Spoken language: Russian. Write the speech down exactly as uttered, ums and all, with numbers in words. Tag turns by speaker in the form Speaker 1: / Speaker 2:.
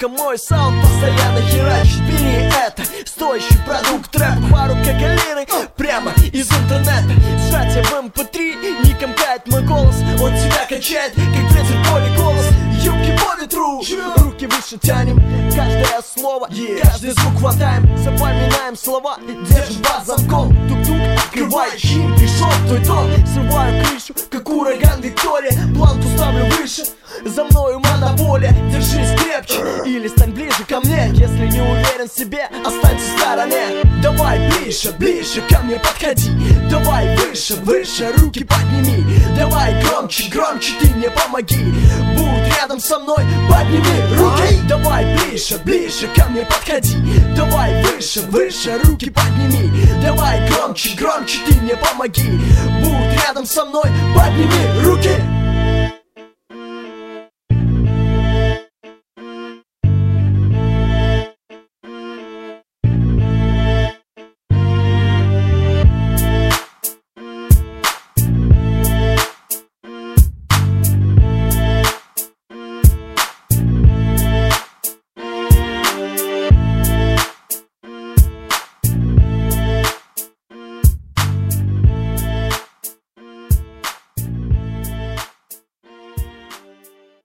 Speaker 1: только мой саунд постоянно херачит. Бери это, стоящий продукт рэп, пару кокалины прямо из интернета. Сжать в эм пэ три, не комкает мой голос, он тебя качает, как ветер в поле голос. Юбки по ветру, руки выше тянем, каждое слово, каждый звук хватаем, запоминаем слова, держим бас замком. Тук-тук, открывай чин, пришел твой тон. Срываю крышу, как ураган Виктория, планку ставлю выше, за мною монополия. Держись крепче или стань ближе ко мне. Если не уверен в себе, останься в стороне. Давай ближе, ближе ко мне подходи. Давай выше, выше, руки подними. Давай громче, громче, ты мне помоги. Будь рядом со мной, подними руки. Давай ближе, ближе ко мне подходи. Давай выше, выше, руки подними. Давай громче, громче, ты мне помоги. Будь рядом со мной, подними руки.